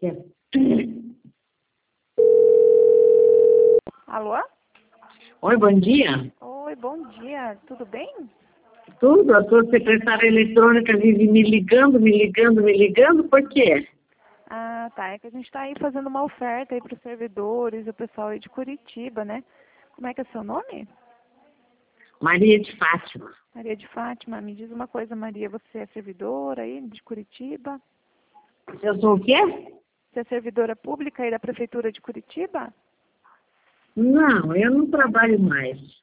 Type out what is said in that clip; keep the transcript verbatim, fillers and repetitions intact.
É. Alô? Oi, bom dia. Oi, bom dia. Tudo bem? Tudo, a sua secretária eletrônica vive me ligando, me ligando, me ligando, por quê? Ah, tá. É que a gente está aí fazendo uma oferta aí para os servidores, o pessoal aí de Curitiba, né? Como é que é seu nome? Maria de Fátima. Maria de Fátima. Me diz uma coisa, Maria. Você é servidora aí de Curitiba? Eu sou o quê? Você é servidora pública aí da Prefeitura de Curitiba? Não, eu não trabalho mais.